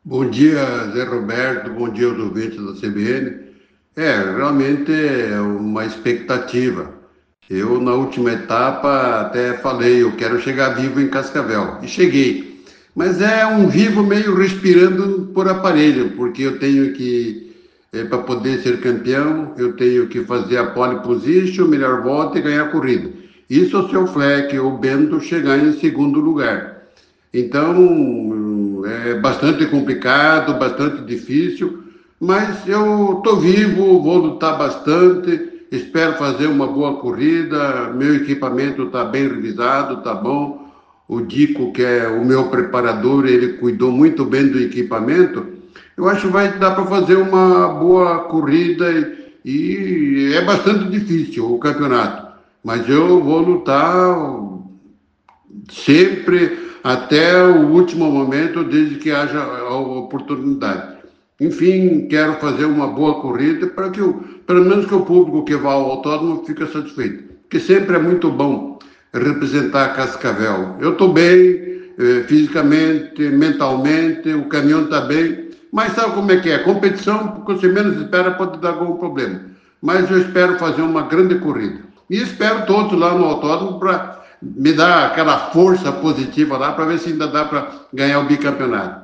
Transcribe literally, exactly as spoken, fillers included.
Bom dia, Zé Roberto, bom dia aos ouvintes da C B N. É, realmente é uma expectativa. Eu, na última etapa, até falei, eu quero chegar vivo em Cascavel. E cheguei. Mas é um vivo meio respirando por aparelho, porque eu tenho que, é, para poder ser campeão, eu tenho que fazer a pole position, melhor volta e ganhar a corrida. Isso se o Fleck ou o Bento chegar em segundo lugar. Então, é bastante complicado, bastante difícil, mas eu estou vivo, vou lutar bastante, espero fazer uma boa corrida, meu equipamento está bem revisado, está bom. O Dico, que é o meu preparador, ele cuidou muito bem do equipamento. Eu acho que vai dar para fazer uma boa corrida e, e é bastante difícil o campeonato, mas eu vou lutar sempre até o último momento, desde que haja a oportunidade. Enfim, quero fazer uma boa corrida para que, o, pelo menos que o público que vá ao autódromo fique satisfeito, porque sempre é muito bom representar Cascavel. Eu estou bem, eh, fisicamente, mentalmente, o caminhão está bem, mas sabe como é que é? Competição, porque você menos espera, pode dar algum problema. Mas eu espero fazer uma grande corrida. E espero todos lá no autódromo para me dar aquela força positiva lá para ver se ainda dá para ganhar o bicampeonato.